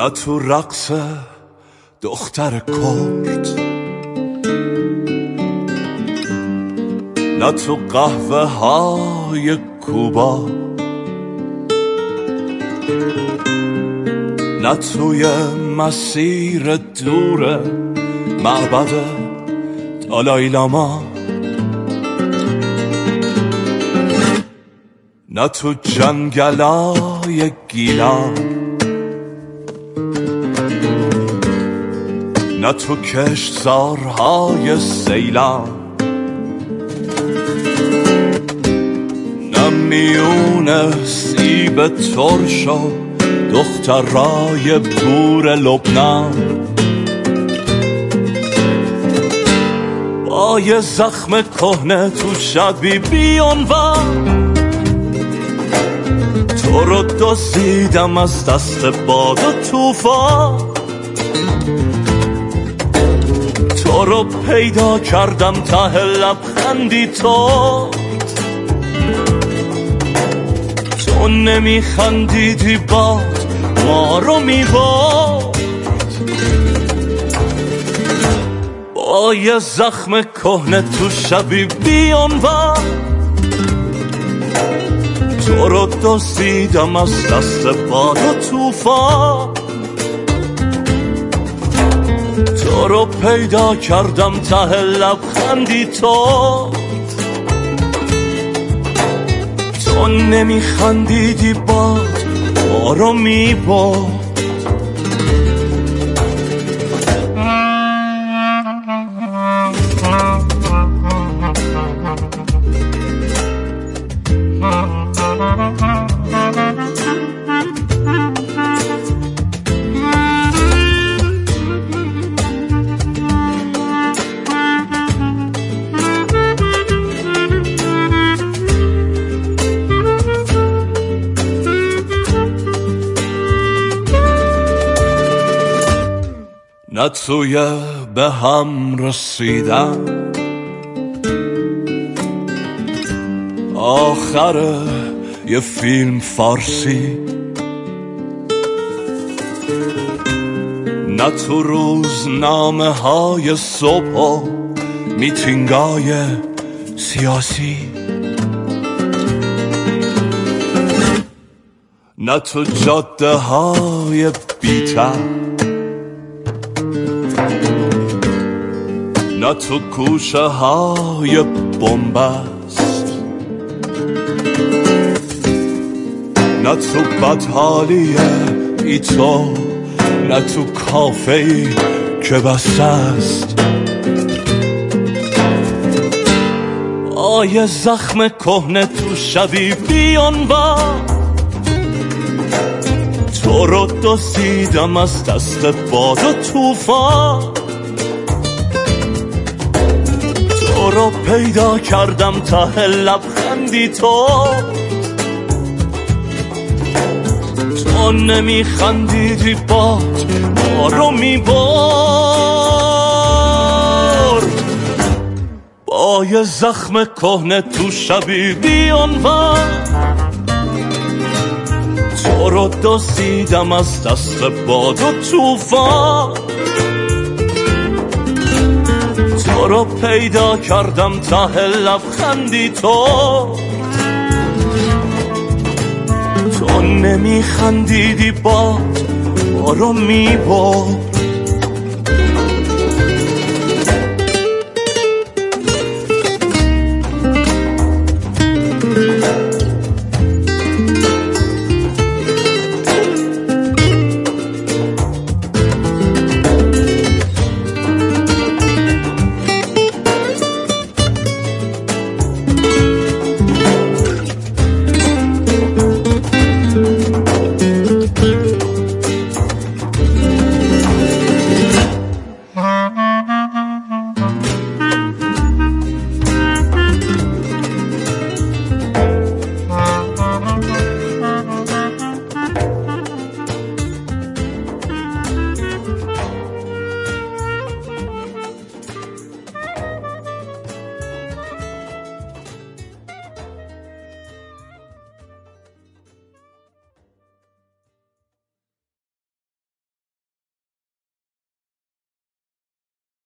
نه تو رقص دختر کرد، نه تو قهوه های کوبا، نه توی مسیر دور معبد دالای لاما، نه تو جنگلای گیلان، نه تو کشتزارهای سیلان، نه میون سیب ترش و دخترای بور لبنان، با یه زخم کهنه تو شبی بیانوان، تو رو دزدیدم از دست باد و طوفان، تو رو پیدا کردم ته لبخندی تو نمیخندیدی باد ما رو میبرد، با یه زخم کهنه تو شبی بیانوان، تو رو دزدیدم از دست باد و طوفان، تو رو پیدا کردم ته لبخندی تو نمیخندیدی باد ما رو میبرد. نه توی به هم رسیدن آخر یه فیلم فارسی، نه تو روزنامه های صبح و میتینگای سیاسی، نه تو جاده های بی‌تر، نه تو کوچه های بنبست، نه تو بدحالی بی تو، نه تو کافه‌ای که بسته است، آیه زخم کهنه تو شبی بیانوان، تو رو دزدیدم از دست باد و طوفان، تو رو پیدا کردم ته لبخندی تو نمیخندیدی باد ما رو میبرد، با یه زخم کهنه تو شبی بیانوان، تو رو دزدیدم از دست باد و طوفان، تو رو پیدا کردم ته لبخندی تو نمیخندیدی باد ما رو میبرد.